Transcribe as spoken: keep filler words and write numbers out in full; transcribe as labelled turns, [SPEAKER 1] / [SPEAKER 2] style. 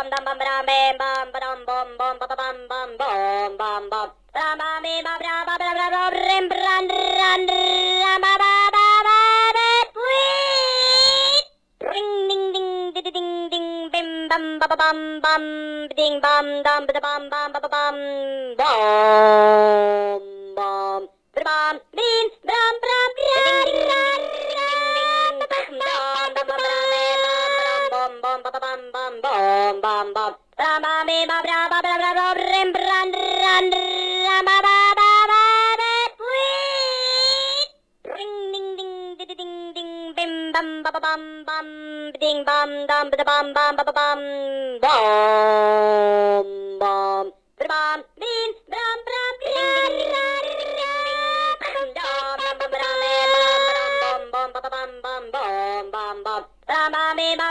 [SPEAKER 1] bum dum bum bum bam bum bum bum bum bum bum bum bum bum bum bum bum me bum bum bum bum bum rim run run ram ba ba ba ba ba sweet ring ding ding ding ding ding bim bum ba ba bum bum ding bum dum ba bum bum ba ba bum bum bum bum bin bum bum ding ding ding ding ding ding dum bum bum bum bum bum bum bum bum bum bum bum bum me bum bum bum bum bum rim run run ram ba ba ba ba ba sweet ring ding ding ding ding ding bim bum ba ba bum bum ding bum dum ba bum bum ba ba bum bum bum bum bin bum bum ding ding ding ding ding ding dum bum bum bum bum bum bum bum bum bum bum bum bum me bum